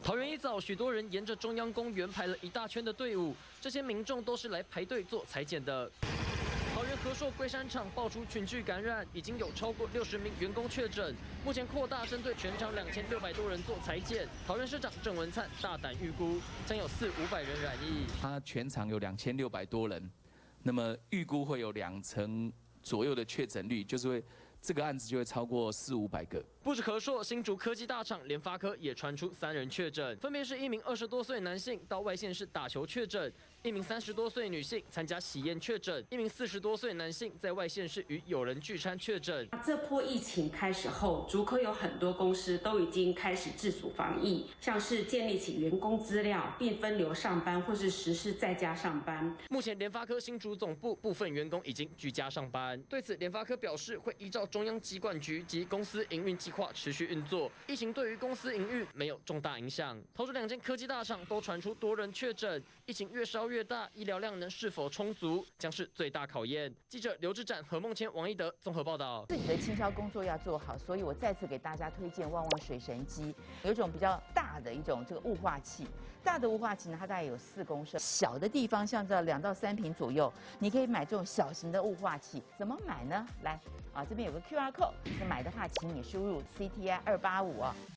桃园一早，许多人沿着中央公园排了一大圈的队伍，这些民众都是来排队做采检的。桃园和硕龟山厂爆出群聚感染，已经有超过60名员工确诊，目前扩大针对全场2600多人做采检。桃园市长郑文灿大胆预估，将有400-500人染疫。 他全场有2600多人，那么预估会有2成左右的确诊率，就是会这个案子就会超过400-500个。 不止和硕，新竹科技大厂联发科也传出3人确诊，分别是一名20多岁男性到外县市打球确诊，一名30多岁女性参加喜宴确诊，一名40多岁男性在外县市与友人聚餐确诊。 这波疫情开始后，竹科有很多公司都已经开始自主防疫，像是建立起员工资料，并分流上班，或是实施在家上班。 目前联发科新竹总部部分员工已经居家上班，对此联发科表示会依照中央疾管局及公司营运计划持续运作。疫情对于公司营运没有重大影响。桃竹2间科技大厂都传出多人确诊，疫情越烧越大，医疗量能是否充足将是最大考验。记者刘志展、何梦谦、王一德综合报道。 自己的倾销工作要做好，所以我再次给大家推荐旺旺水神机，有一种比较大的一种这个雾化器。大的雾化器呢，它大概有4公升，小的地方像这2到3瓶左右，你可以买这种小型的雾化器。怎么买呢？来啊，这边有个 QR code，那买的话，请你输入CTI285啊。